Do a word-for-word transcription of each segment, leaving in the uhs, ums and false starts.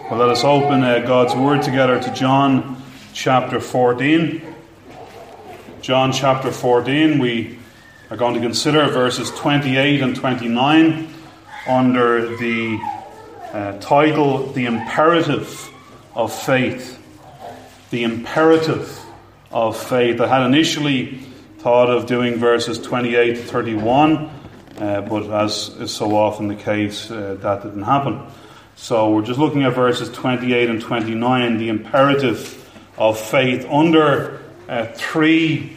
Well, let us open uh, God's Word together to John chapter fourteen. John chapter fourteen, we are going to consider verses twenty-eight and twenty-nine under the uh, title, The Imperative of Faith. The Imperative of Faith. I had initially thought of doing verses twenty-eight to thirty-one, uh, but as is so often the case, uh, that didn't happen. So we're just looking at verses twenty-eight and twenty-nine, the imperative of faith, under uh, three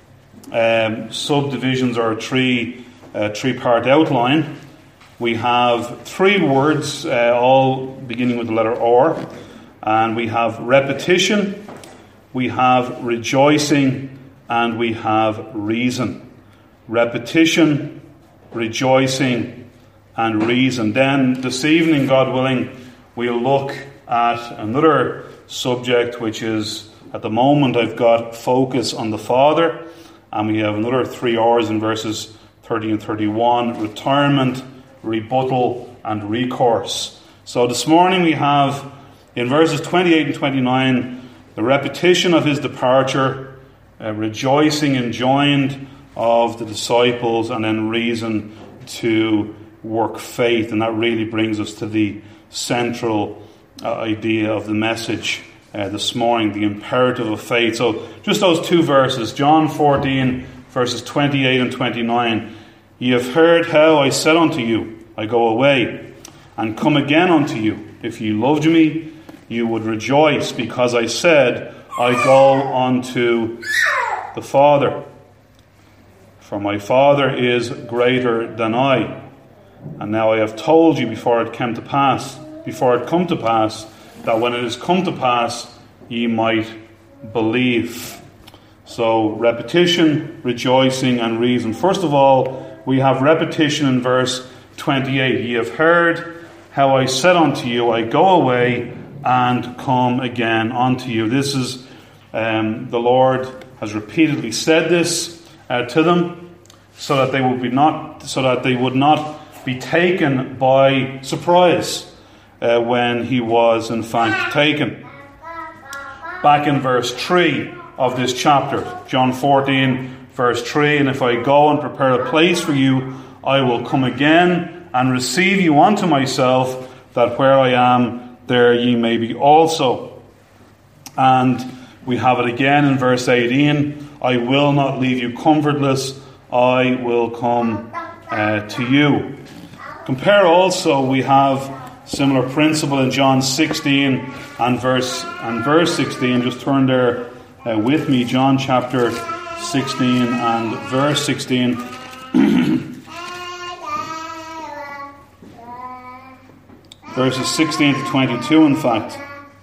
um, subdivisions or three uh, three-part outline. We have three words, uh, all beginning with the letter R, and we have repetition, we have rejoicing, and we have reason. Repetition, rejoicing, and reason. Then this evening, God willing, we'll look at another subject, which is, at the moment, I've got focus on the Father, and we have another three R's in verses thirty and thirty-one, retirement, rebuttal, and recourse. So this morning we have, in verses twenty-eight and twenty-nine, the repetition of his departure, uh, rejoicing enjoined of the disciples, and then reason to work faith. And that really brings us to the central uh, idea of the message uh, this morning, the imperative of faith. So just those two verses, John fourteen, verses twenty-eight and twenty-nine. Ye have heard how I said unto you, I go away, and come again unto you. If ye loved me, you would rejoice, because I said, I go unto the Father. For my Father is greater than I. And now I have told you before it came to pass, before it come to pass, that when it is come to pass, ye might believe. So, repetition, rejoicing, and reason. First of all, we have repetition in verse twenty-eight. Ye have heard how I said unto you, I go away and come again unto you. This is, um, the Lord has repeatedly said this uh, to them, so that they would be not, so that they would not be taken by surprise uh, when he was in fact taken. Back in verse three of this chapter, John fourteen, verse three, and if I go and prepare a place for you, I will come again and receive you unto myself, that where I am, there ye may be also. And we have it again in verse eighteen, I will not leave you comfortless, I will come uh, to you. Compare also, we have similar principle in John sixteen and verse and verse sixteen. Just turn there uh, with me, John chapter sixteen and verse sixteen. Verses sixteen to twenty-two, in fact.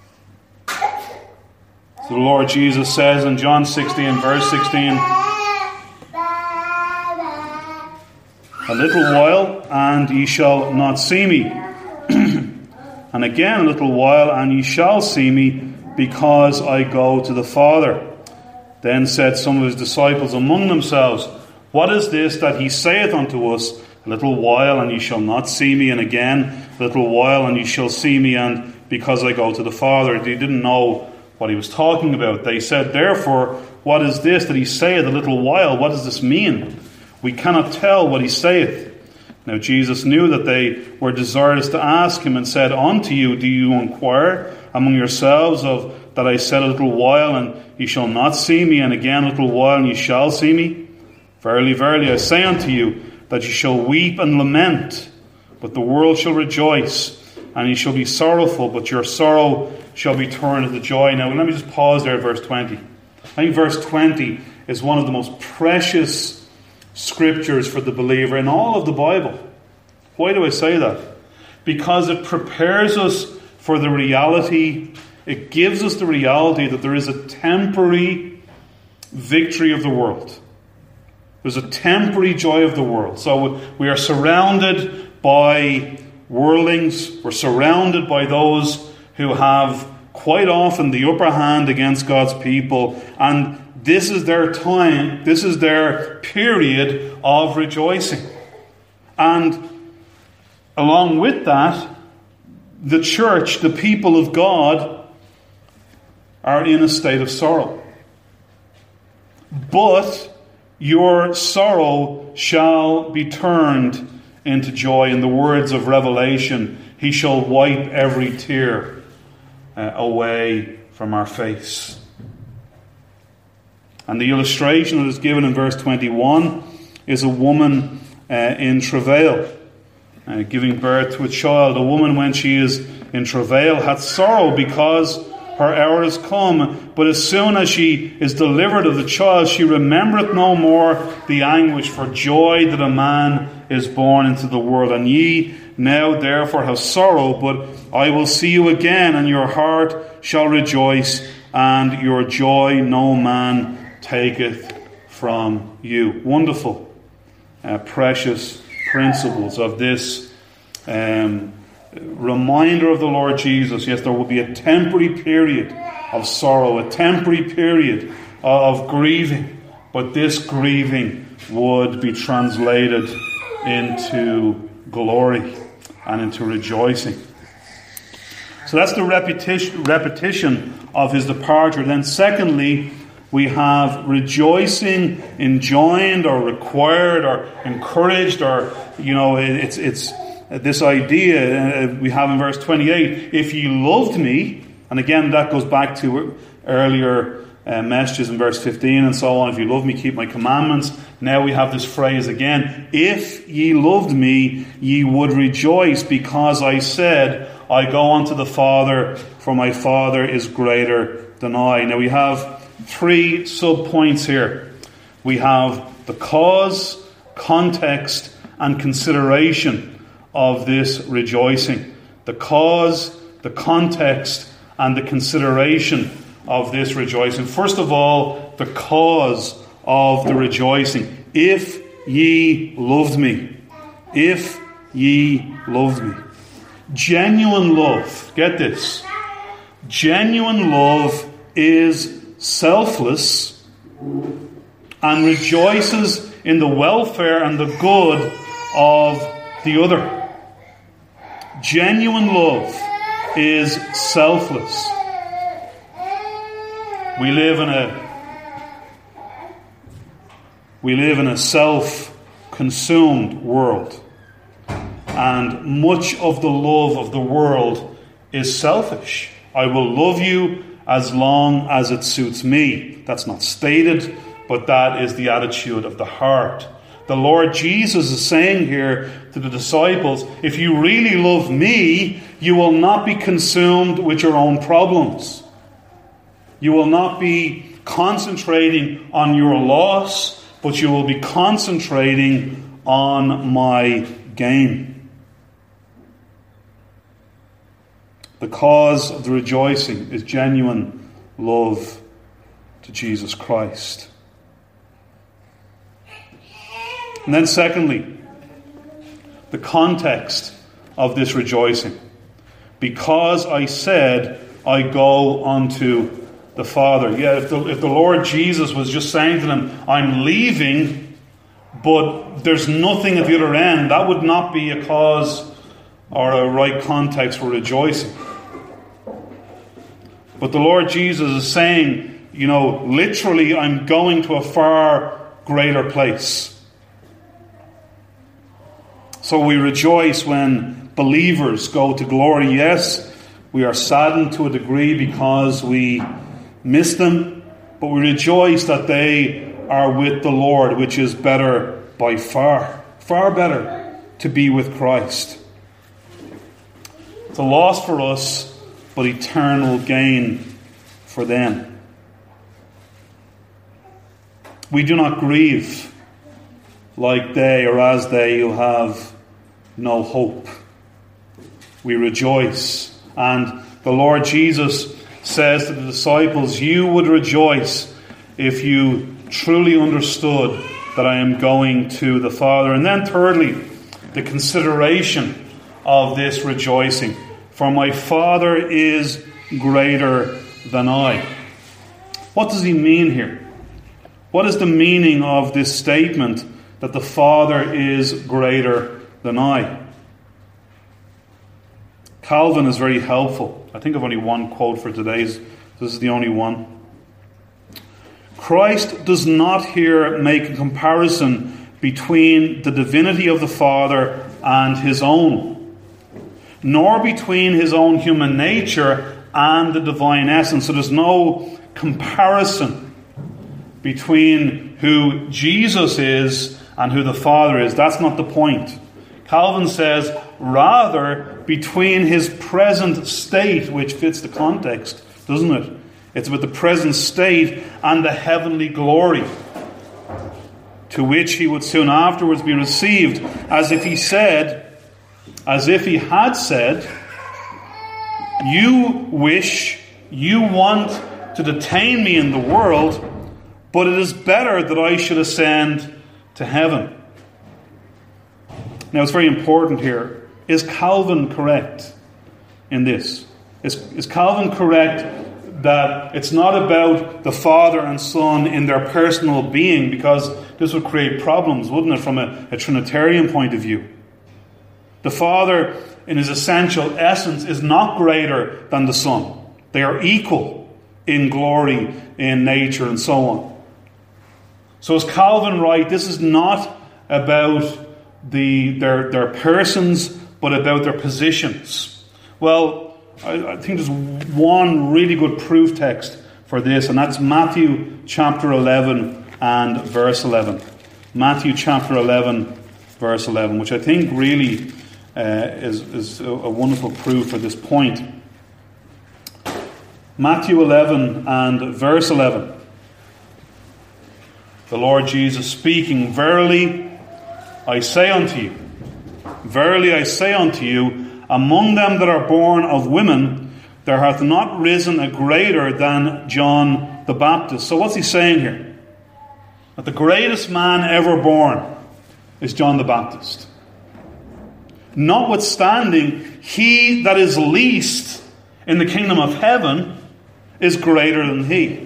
So the Lord Jesus says in John sixteen, verse sixteen, a little while, and ye shall not see me. And again a little while, and ye shall see me, because I go to the Father. Then said some of his disciples among themselves, what is this that he saith unto us, a little while, and ye shall not see me, and again a little while, and ye shall see me, and because I go to the Father? They didn't know what he was talking about. They said, therefore, what is this that he saith, a little while? What does this mean? We cannot tell what he saith. Now Jesus knew that they were desirous to ask him, and said, unto you do you inquire among yourselves of that I said a little while, and ye shall not see me, and again a little while, and ye shall see me? Verily, verily, I say unto you, that ye shall weep and lament, but the world shall rejoice, and ye shall be sorrowful, but your sorrow shall be turned into joy. Now let me just pause there at verse twenty. I think verse twenty is one of the most precious scriptures for the believer in all of the Bible. Why do I say that? Because it prepares us for the reality, it gives us the reality that there is a temporary victory of the world. There's a temporary joy of the world. So we are surrounded by worldlings, we're surrounded by those who have quite often the upper hand against God's people, and this is their time, this is their period of rejoicing. And along with that, the church, the people of God, are in a state of sorrow. But your sorrow shall be turned into joy. In the words of Revelation, he shall wipe every tear uh, away from our face. And the illustration that is given in verse twenty-one is a woman uh, in travail, uh, giving birth to a child. A woman, when she is in travail, hath sorrow because her hour is come. But as soon as she is delivered of the child, she remembereth no more the anguish for joy that a man is born into the world. And ye now therefore have sorrow, but I will see you again, and your heart shall rejoice, and your joy no man taketh from you. Wonderful, uh, precious principles of this um, reminder of the Lord Jesus. Yes, there will be a temporary period of sorrow, a temporary period of grieving, but this grieving would be translated into glory and into rejoicing. So that's the repetition, repetition of his departure. Then secondly, we have rejoicing enjoined or required or encouraged, or, you know, it's it's this idea we have in verse twenty-eight. If ye loved me, and again that goes back to earlier uh, messages in verse fifteen and so on. If you love me, keep my commandments. Now we have this phrase again. If ye loved me, ye would rejoice, because I said, I go unto the Father, for my Father is greater than I. Now we have three sub-points here. We have the cause, context, and consideration of this rejoicing. The cause, the context, and the consideration of this rejoicing. First of all, the cause of the rejoicing. If ye loved me. If ye loved me. Genuine love, get this. Genuine love is selfless and rejoices in the welfare and the good of the other. Genuine love is selfless. We live in a we live in a self-consumed world, and much of the love of the world is selfish. I will love you as long as it suits me. That's not stated, but that is the attitude of the heart. The Lord Jesus is saying here to the disciples, if you really love me, you will not be consumed with your own problems. You will not be concentrating on your loss, but you will be concentrating on my gain. The cause of the rejoicing is genuine love to Jesus Christ. And then secondly, the context of this rejoicing. Because I said, I go unto the Father. Yeah, if the, if the Lord Jesus was just saying to them, I'm leaving, but there's nothing at the other end, that would not be a cause or a right context for rejoicing. But the Lord Jesus is saying, you know, literally, I'm going to a far greater place. So we rejoice when believers go to glory. Yes, we are saddened to a degree because we miss them, but we rejoice that they are with the Lord, which is better by far, far better to be with Christ. It's a loss for us, but eternal gain for them. We do not grieve like they or as they who have no hope. We rejoice. And the Lord Jesus says to the disciples, you would rejoice if you truly understood that I am going to the Father. And then thirdly, the consideration of this rejoicing. For my Father is greater than I. What does he mean here? What is the meaning of this statement that the Father is greater than I? Calvin is very helpful. I think I've only one quote for today's. This is the only one. Christ does not here make a comparison between the divinity of the Father and his own, nor between his own human nature and the divine essence. So there's no comparison between who Jesus is and who the Father is. That's not the point. Calvin says, rather, between his present state, which fits the context, doesn't it? It's about the present state and the heavenly glory, to which he would soon afterwards be received, as if he said, as if he had said, you wish, you want to detain me in the world, but it is better that I should ascend to heaven. Now, it's very important here. Is Calvin correct in this? Is, is Calvin correct that it's not about the Father and Son in their personal being? Because this would create problems, wouldn't it, from a, a Trinitarian point of view? The Father, in his essential essence, is not greater than the Son. They are equal in glory, in nature, and so on. So is Calvin right? This is not about the their their persons, but about their positions. Well, I, I think there's one really good proof text for this, and that's Matthew chapter eleven and verse eleven. Matthew chapter eleven, verse eleven, which I think really uh, is, is a, a wonderful proof for this point. Matthew eleven and verse eleven. The Lord Jesus speaking, verily I say unto you, verily I say unto you, among them that are born of women, there hath not risen a greater than John the Baptist. So what's he saying here? That the greatest man ever born is John the Baptist. Notwithstanding, he that is least in the kingdom of heaven is greater than he.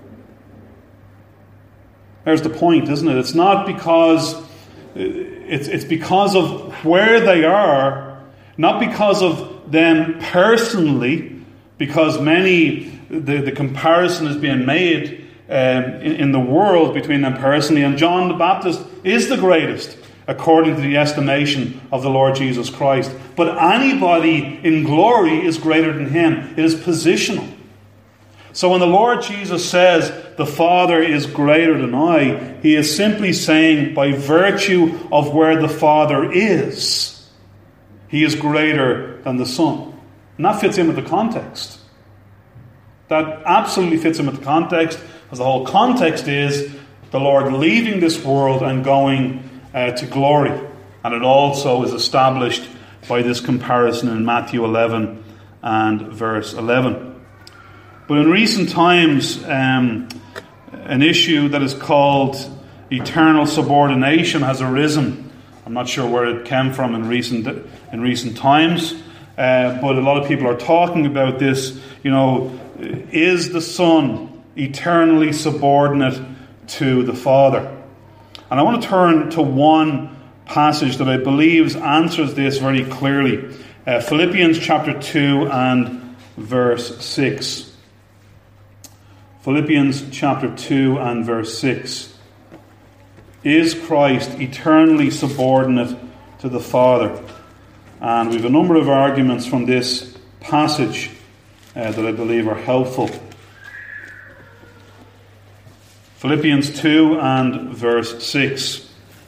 There's the point, isn't it? It's not because it's it's because of where they are, not because of them personally, because many the, the comparison is being made um, in, in the world between them personally, and John the Baptist is the greatest according to the estimation of the Lord Jesus Christ. But anybody in glory is greater than him. It is positional. So when the Lord Jesus says, the Father is greater than I, he is simply saying, by virtue of where the Father is, he is greater than the Son. And that fits in with the context. That absolutely fits in with the context, because the whole context is the Lord leaving this world and going uh, to glory. And it also is established by this comparison in Matthew eleven and verse eleven. But in recent times, um, an issue that is called eternal subordination has arisen. I'm not sure where it came from in recent in recent times, uh, but a lot of people are talking about this. You know, is the Son eternally subordinate to the Father? And I want to turn to one passage that I believe answers this very clearly. Uh, Philippians chapter two and verse six. Philippians chapter two and verse six. Is Christ eternally subordinate to the Father? And we have a number of arguments from this passage uh, that I believe are helpful. Philippians two and verse six.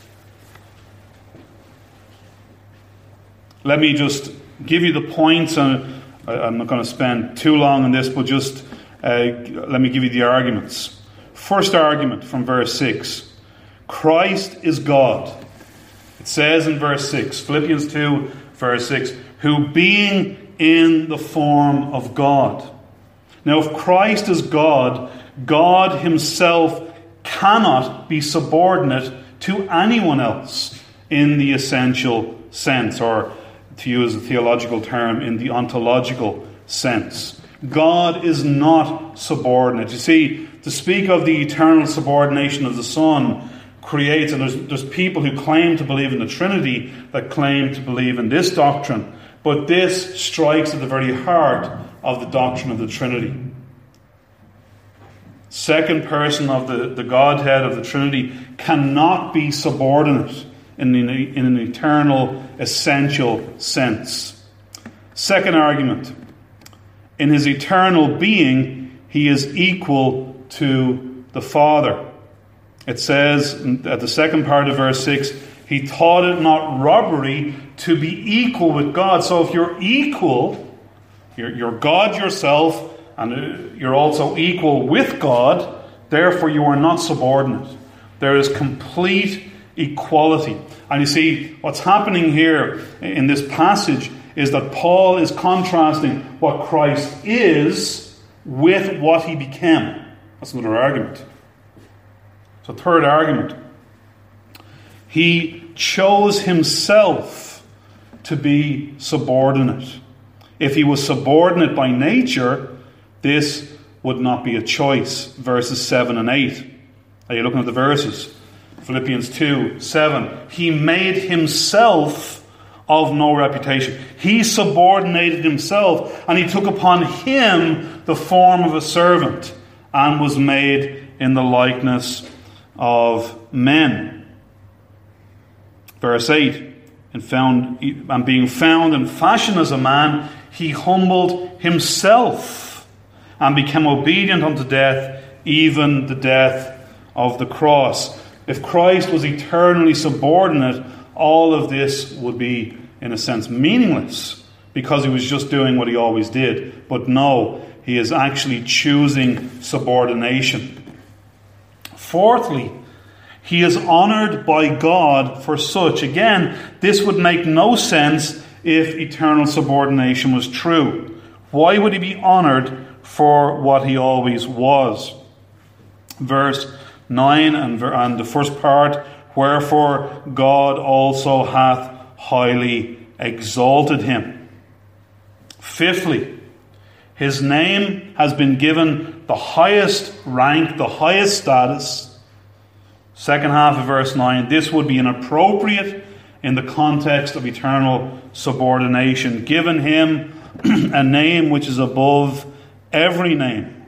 Let me just give you the points, and I'm not going to spend too long on this, but just Uh, let me give you the arguments. First argument from verse six. Christ is God. It says in verse six, Philippians two, verse six, who being in the form of God. Now, if Christ is God, God himself cannot be subordinate to anyone else in the essential sense, or to use a theological term, in the ontological sense. God is not subordinate. You see, to speak of the eternal subordination of the Son creates, and there's, there's people who claim to believe in the Trinity that claim to believe in this doctrine, But this strikes at the very heart of the doctrine of the Trinity. Second person of the, the Godhead of the Trinity cannot be subordinate in, in, in an eternal, essential sense. Second argument. In his eternal being, he is equal to the Father. It says at the second part of verse six, he thought it not robbery to be equal with God. So if you're equal, you're, you're God yourself, and you're also equal with God, therefore you are not subordinate. There is complete equality. And you see, what's happening here in this passage is that Paul is contrasting what Christ is with what he became. That's another argument. So third argument. He chose himself to be subordinate. If he was subordinate by nature, this would not be a choice. Verses seven and eight. Are you looking at the verses? Philippians two, seven. He made himself of no reputation. He subordinated himself, and he took upon him the form of a servant, and was made in the likeness of men. Verse eight. And found and being found in fashion as a man, he humbled himself and became obedient unto death, even the death of the cross. If Christ was eternally subordinate, all of this would be, in a sense, meaningless, because he was just doing what he always did. But no, he is actually choosing subordination. Fourthly, he is honoured by God for such. Again, this would make no sense if eternal subordination was true. Why would he be honoured for what he always was? Verse nine and, and the first part, wherefore God also hath highly exalted him. Fifthly, his name has been given the highest rank, the highest status. Second half of verse nine, this would be inappropriate in the context of eternal subordination. Given him a name which is above every name.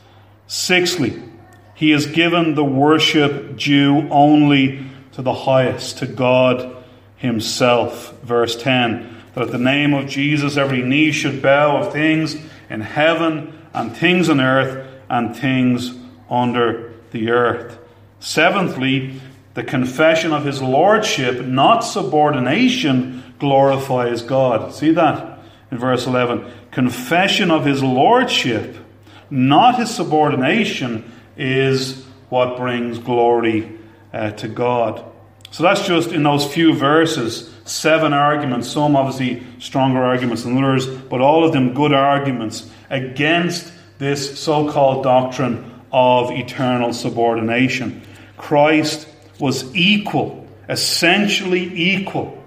Sixthly, he is given the worship due only to the highest, to God himself. Verse ten, that at the name of Jesus every knee should bow, of things in heaven and things on earth and things under the earth. Seventhly, the confession of his lordship, not subordination, glorifies God. See that in verse eleven. Confession of his lordship, not his subordination, is what brings glory uh, to God. So that's just in those few verses, seven arguments, some obviously stronger arguments than others, but all of them good arguments against this so-called doctrine of eternal subordination. Christ was equal, essentially equal,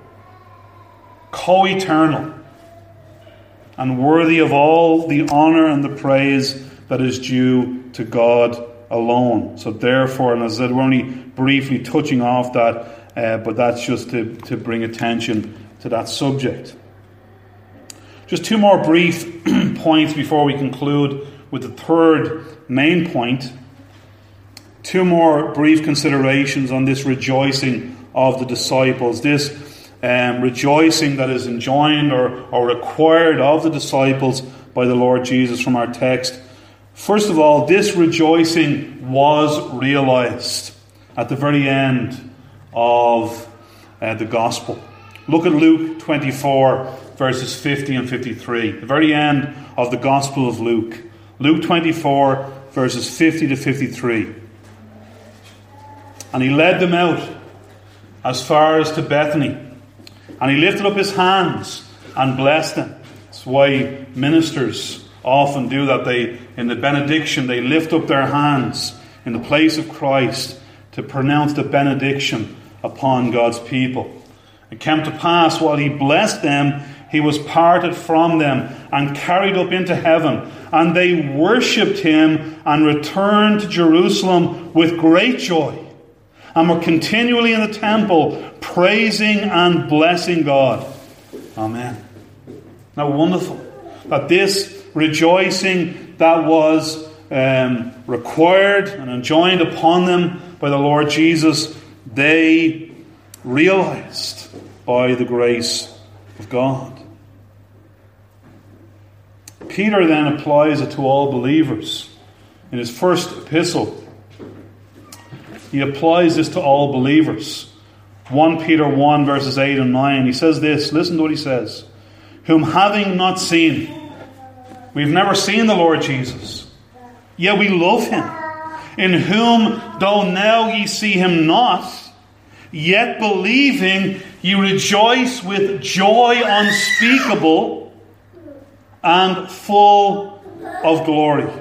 co-eternal, and worthy of all the honour and the praise that is due to God alone. So therefore, and as I said, we're only briefly touching off that, uh, but that's just to, to bring attention to that subject. Just two more brief points before we conclude with the third main point. Two more brief considerations on this rejoicing of the disciples. This um, rejoicing that is enjoined or, or required of the disciples by the Lord Jesus from our text. First of all, this rejoicing was realized at the very end of uh, the gospel. Look at Luke twenty-four, verses fifty and fifty-three. The very end of the Gospel of Luke. Luke twenty-four, verses fifty to fifty-three. And he led them out as far as to Bethany. And he lifted up his hands and blessed them. That's why ministers often do that. They, in the benediction, they lift up their hands in the place of Christ to pronounce the benediction upon God's people. It came to pass, while he blessed them, he was parted from them and carried up into heaven. And they worshipped him and returned to Jerusalem with great joy, and were continually in the temple, praising and blessing God. Amen. How wonderful that this rejoicing that was um, required and enjoined upon them by the Lord Jesus, they realized by the grace of God. Peter then applies it to all believers. In his first epistle, he applies this to all believers. First Peter one verses eight and nine, he says this, listen to what he says. Whom having not seen, we've never seen the Lord Jesus, yet we love him. In whom, though now ye see him not, yet believing, ye rejoice with joy unspeakable and full of glory.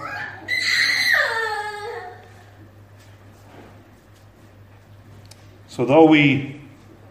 So though we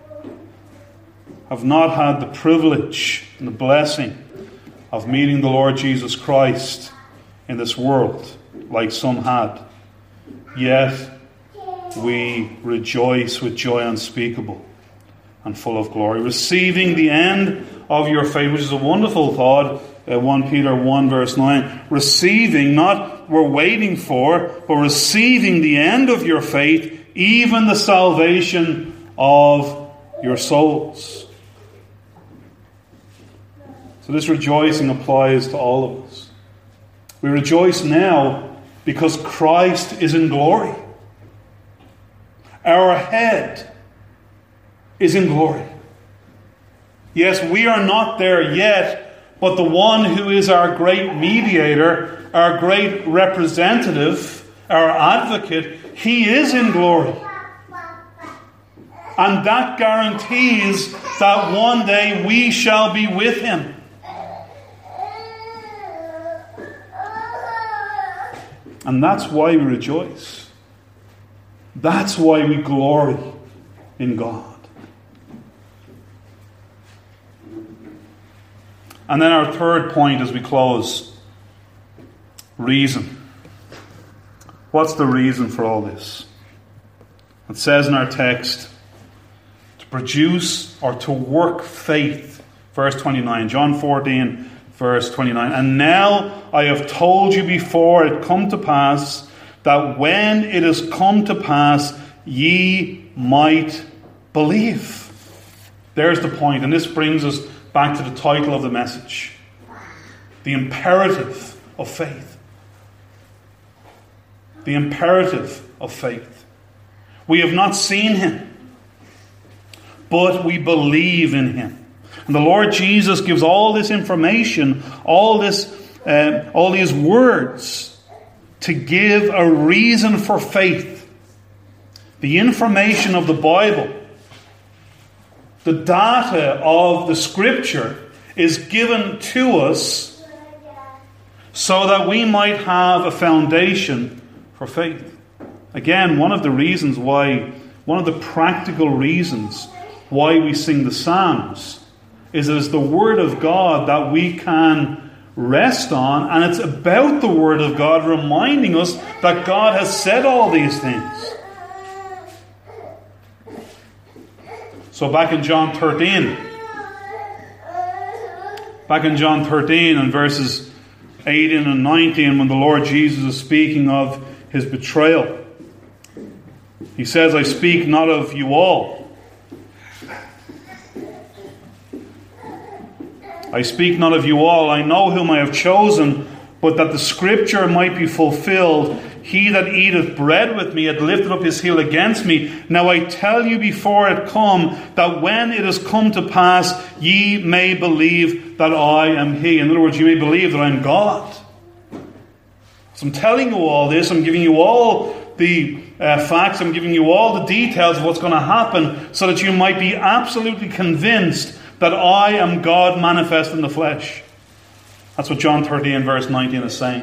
have not had the privilege and the blessing of meeting the Lord Jesus Christ in this world, like some had, yet we rejoice with joy unspeakable and full of glory, receiving the end of your faith, which is a wonderful thought. uh, First Peter one verse nine, receiving, not we're waiting for, but receiving the end of your faith, even the salvation of your souls. So this rejoicing applies to all of us. We rejoice now because Christ is in glory. Our head is in glory. Yes, we are not there yet, but the one who is our great mediator, our great representative, our advocate, he is in glory. And that guarantees that one day we shall be with him. And that's why we rejoice. That's why we glory in God. And then our third point as we close. Reason. What's the reason for all this? It says in our text, to produce or to work faith. Verse twenty-nine, John fourteen, verse twenty-nine. And now I have told you before it come to pass, that when it is come to pass, ye might believe. There's the point, and this brings us back to the title of the message. The imperative of faith. The imperative of faith. We have not seen him, but we believe in him. And the Lord Jesus gives all this information, all this, uh, all these words to give a reason for faith. The information of the Bible, the data of the Scripture is given to us so that we might have a foundation for faith. Again, one of the reasons why, one of the practical reasons why we sing the Psalms is that it's the Word of God that we can rest on, and it's about the Word of God reminding us that God has said all these things. So back in John thirteen, back in John thirteen and verses eighteen and nineteen, when the Lord Jesus is speaking of his betrayal, he says, I speak not of you all. I speak not of you all. I know whom I have chosen, but that the Scripture might be fulfilled. He that eateth bread with me hath lifted up his heel against me. Now I tell you before it come, that when it is come to pass, ye may believe that I am he. In other words, you may believe that I am God. So I'm telling you all this. I'm giving you all the uh, facts. I'm giving you all the details of what's going to happen, so that you might be absolutely convinced that I am God manifest in the flesh. That's what John thirteen verse nineteen is saying.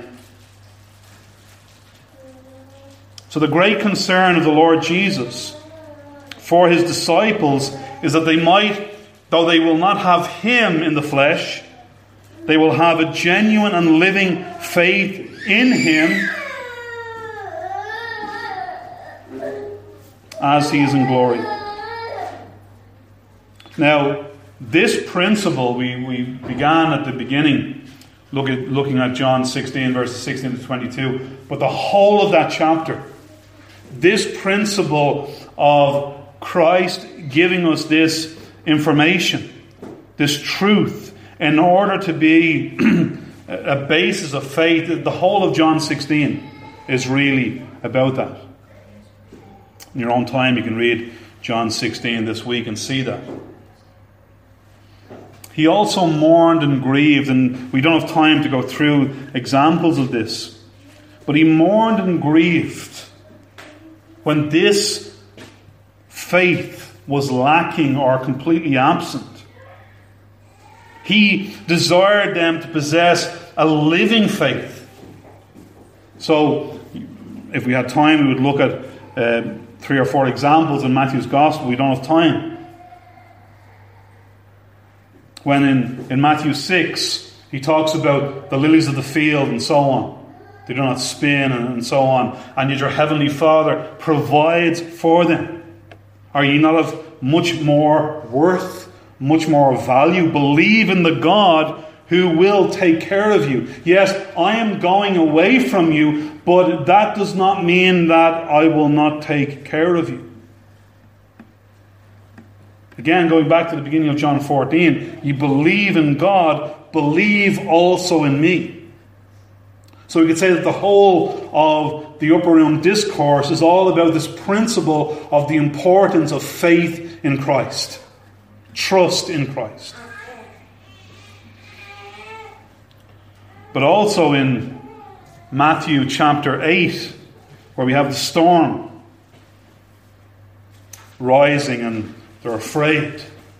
So the great concern of the Lord Jesus for his disciples is that they might, though they will not have him in the flesh, they will have a genuine and living faith in him as he is in glory. Now, This principle, we, we began at the beginning, look at, looking at John sixteen, verses sixteen to twenty-two. But the whole of that chapter, this principle of Christ giving us this information, this truth, in order to be a basis of faith, the whole of John sixteen is really about that. In your own time, you can read John sixteen this week and see that. He also mourned and grieved, and we don't have time to go through examples of this, but he mourned and grieved when this faith was lacking or completely absent. He desired them to possess a living faith. So, if we had time, we would look at uh, three or four examples in Matthew's Gospel. We don't have time. When in, in Matthew six, he talks about the lilies of the field and so on. They do not spin and, and so on. And yet your heavenly Father provides for them. Are ye not of much more worth, much more value? Believe in the God who will take care of you. Yes, I am going away from you, but that does not mean that I will not take care of you. Again, going back to the beginning of John fourteen, you believe in God, believe also in me. So we could say that the whole of the Upper Room Discourse is all about this principle of the importance of faith in Christ. Trust in Christ. But also in Matthew chapter eight, where we have the storm rising and they're afraid.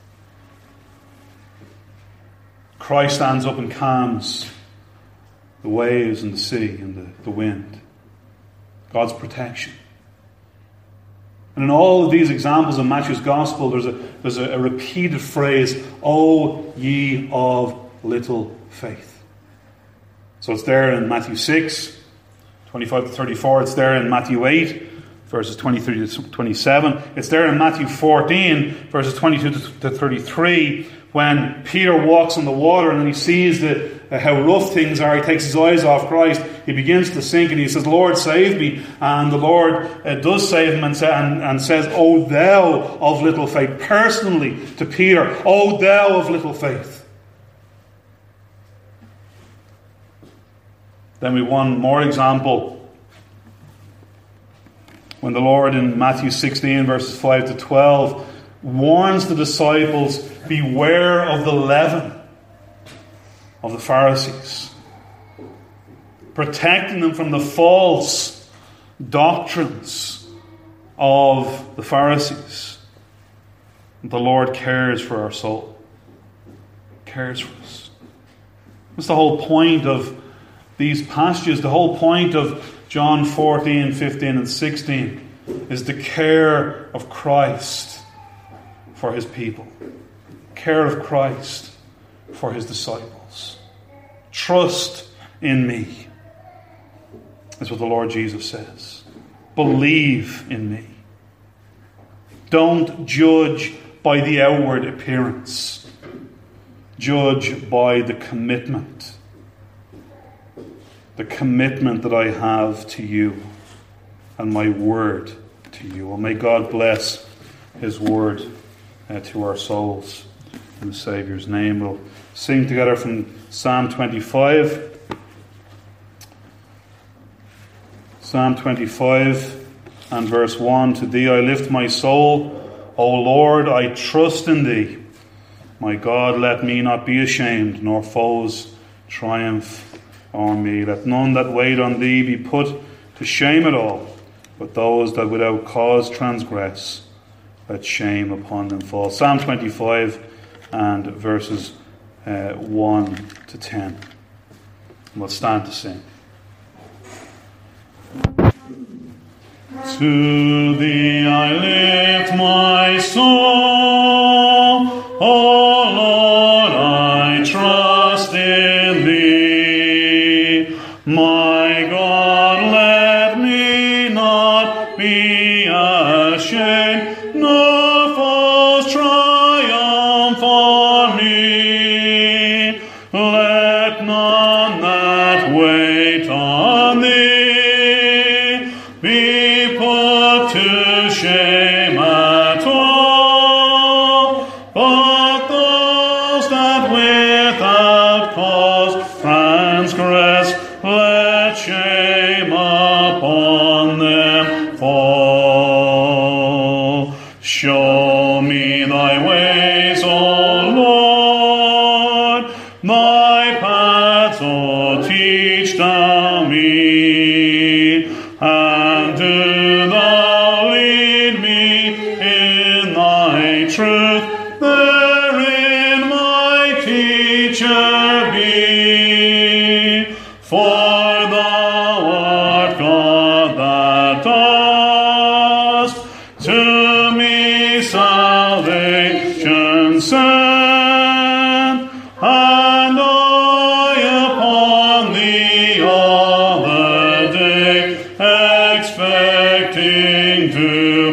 Christ stands up and calms the waves and the sea and the, the wind. God's protection. And in all of these examples of Matthew's Gospel, there's a, there's a, a repeated phrase, O ye of little faith. So it's there in Matthew six, twenty-five to thirty-four. It's there in Matthew eight, verses twenty-three to twenty-seven. It's there in Matthew fourteen, verses twenty-two to thirty-three, when Peter walks on the water and then he sees the, uh, how rough things are. He takes his eyes off Christ. He begins to sink and he says, Lord, save me. And the Lord uh, does save him and, sa- and, and says, O thou of little faith. Personally to Peter, O thou of little faith. Then we one more example. When the Lord in Matthew sixteen, verses five to twelve, warns the disciples, beware of the leaven of the Pharisees, protecting them from the false doctrines of the Pharisees. The Lord cares for our soul. Cares for us. That's the whole point of these passages. The whole point of John fourteen, fifteen and sixteen is the care of Christ for his people. Care of Christ for his disciples. Trust in me. That's what the Lord Jesus says. Believe in me. Don't judge by the outward appearance. Judge by the commitment. The commitment that I have to you and my word to you. And may God bless his word uh, to our souls. In the Saviour's name, we'll sing together from Psalm twenty-five. Psalm twenty-five and verse one. To thee I lift my soul, O Lord, I trust in thee. My God, let me not be ashamed, nor foes triumph on me. Let none that wait on thee be put to shame at all, but those that without cause transgress, let shame upon them fall. Psalm twenty-five and verses uh, one to ten. We'll stand to sing. To thee I lift my soul, O Lord, I trust in thee. My God, let me not be ashamed, nor foes triumph on transgress, let shame upon them fall. Show me thy ways, O Lord, thy paths, O teach thou me, and do thou lead me in thy truth, therein my teacher be. For thou art God that dost to me salvation send, and I upon thee all the day expecting to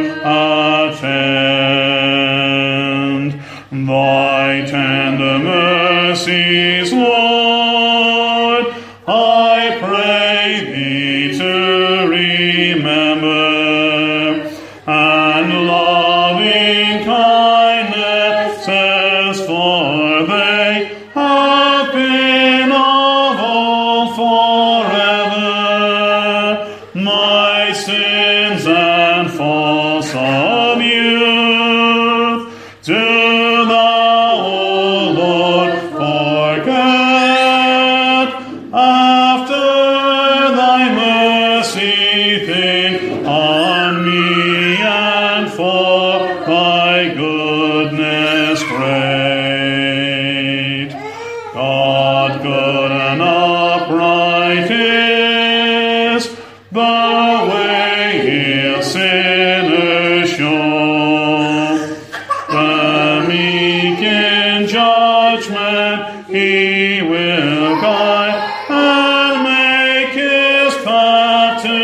attend. Thy tender mercies, Lord, I pray thee to remember, and loving kindnesses, for they have been of old forever. My sins and faults of youth do thou, O Lord, forget. After thy mercy think on me, and for thy goodness great. God good and upright is the way he'll sinners show. The meek in judgment he will guide, and make his path to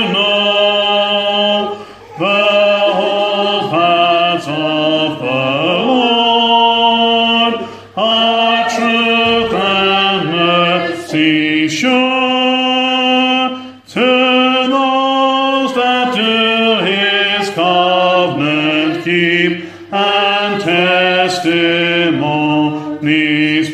know. The whole paths of the Lord are truth and mercy sure to those that do his covenant keep, and testimonies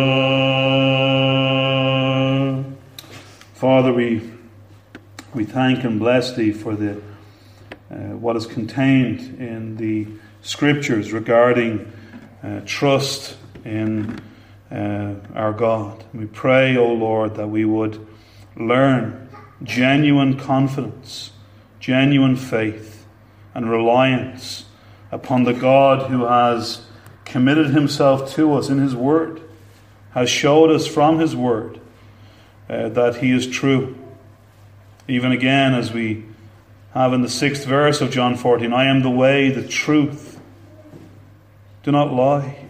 pure. Father, we we thank and bless thee for the uh, what is contained in the scriptures regarding uh, trust in uh, our God. We pray, O Lord, that we would learn genuine confidence, genuine faith, and reliance upon the God who has committed himself to us in his word, has showed us from his word uh, that he is true. Even again, as we have in the sixth verse of John fourteen, I am the way, the truth. Do not lie.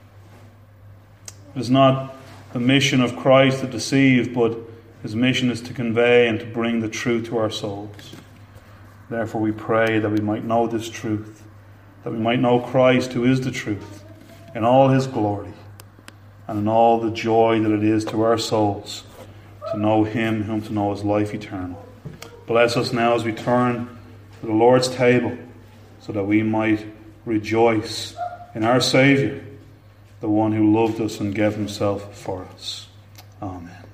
It is not the mission of Christ to deceive, but his mission is to convey and to bring the truth to our souls. Therefore we pray that we might know this truth, that we might know Christ, who is the truth, in all his glory and in all the joy that it is to our souls to know him, whom to know is life eternal. Bless us now as we turn to the Lord's table, so that we might rejoice in our Saviour, the one who loved us and gave himself for us. Amen.